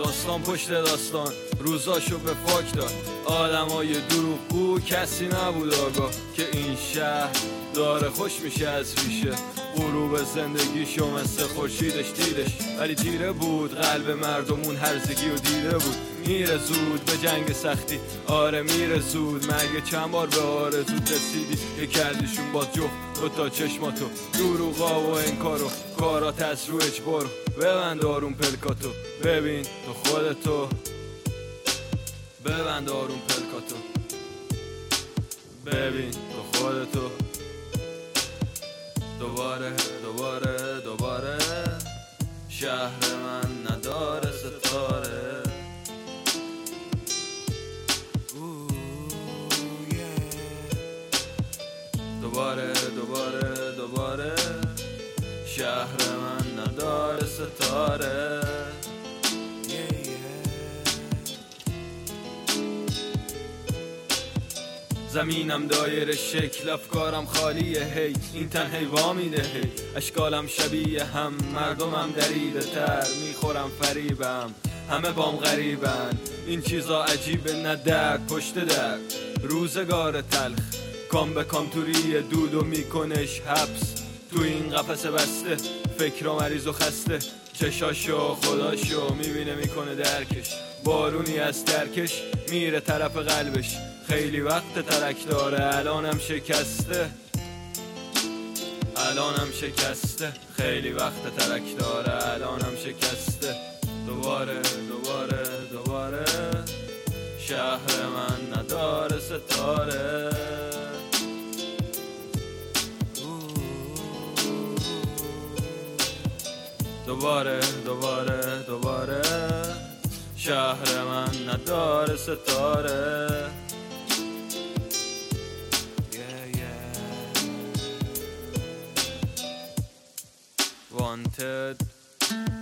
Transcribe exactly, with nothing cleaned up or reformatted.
داستان پشت داستان روزاشو به فاک داد. آدمای دروغگو کسی نبود آگاه که این شهر داره خوش میشه از ریشه. غروب زندگیشو مثل خورشیدش دیدش، ولی تیره بود قلب مردمون هرزگی و دیده بود. میره زود به جنگ سختی، آره میره زود. مگه چند بار به آرزوت رسیدی که کردیشون با جفت دو تا چشماتو؟ دروغا و انکارو کارات از رو اجبارو، ببند آروم پلکاتو ببین تو خودتو، ببند آروم پلکاتو ببین تو خودتو. دوباره دوباره دوباره شهر من نداره ستاره. دوباره دوباره دوباره شهر من نداره ستاره. زمینم دایر شکل، افکارم خالیه، هی این تن هیوا میده، هی اشکالم شبیه هم، مردمم دریده تر، میخورم فریبم، همه بام غریبن. این چیزا عجیبه، نه درد پشت درد، روزگار تلخ کام به کام توری دودو میکنش حبس. تو این قفس بسته فکر و مریض و خسته، چشاشو خداشو میبینه میکنه درکش. بارونی از ترکش میره طرف قلبش، خیلی وقت ترک داره الانم شکسته، الانم شکسته. خیلی وقت ترک داره الانم شکسته. دوباره دوباره دوباره شهر من نداره ستاره. دوباره دوباره دوباره شهر من نداره ستاره. yeah, yeah. Wanted